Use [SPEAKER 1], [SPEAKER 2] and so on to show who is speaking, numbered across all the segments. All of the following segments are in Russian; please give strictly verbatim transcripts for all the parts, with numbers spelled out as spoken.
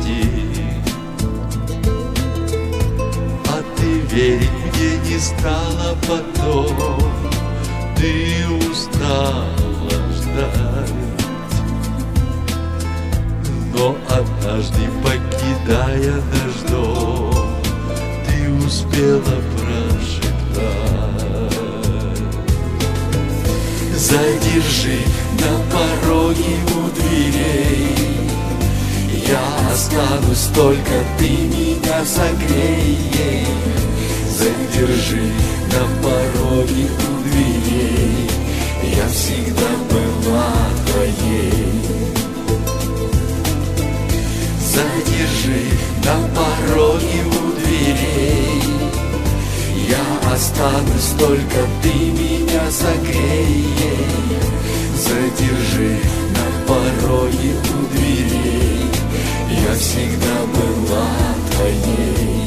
[SPEAKER 1] прости. А ты верить мне не стала потом, ты устала ждать. Но однажды, покидая наш дом, ты успела прошептать: задержи на пороге у дверей, я останусь, только ты меня согрей. Задержи на пороге у дверей, я всегда была твоей. Задержи на пороге у дверей, я останусь, только ты меня согрей. Задержи на пороге у дверей, я всегда была твоей.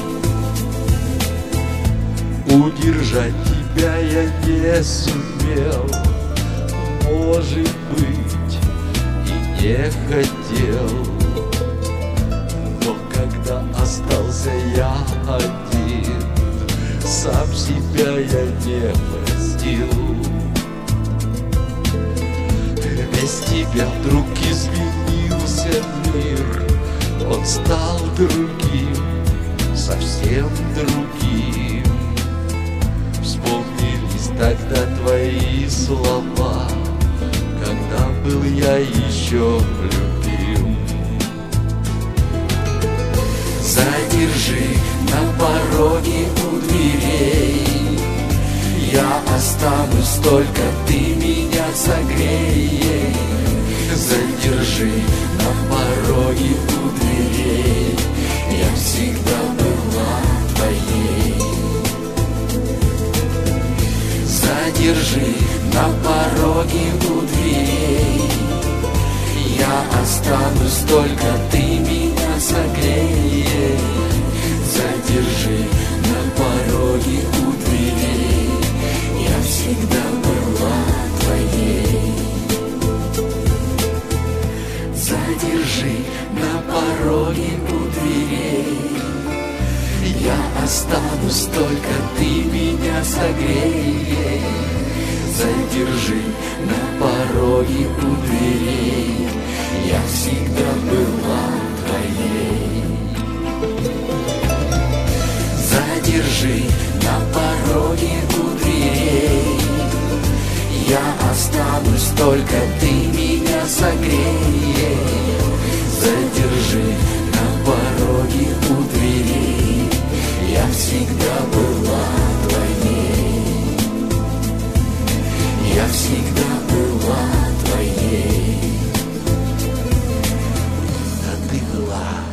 [SPEAKER 1] Удержать тебя я не сумел, может быть, и не хотел. Но когда остался я один, сам себя я не простил. Без тебя вдруг изменился мир, он стал другим, совсем другим. Вспомнились тогда твои слова, когда был я еще любим. Задержи на пороге у дверей, я останусь, только ты меня согрей. Задержи на пороге у дверей, я всегда была твоей. Задержи на пороге у дверей, я останусь, только ты меня согрей. Задержи на пороге у дверей, я всегда была твоей. Задержи на пороге у дверей, я останусь, только ты меня согрей. Задержи на пороге у дверей, я всегда была твоей. Задержи на пороге у дверей, я останусь, только ты меня согрей. Задержи на пороге у дверей, я всегда была твоей. Я всегда была твоей. А ты была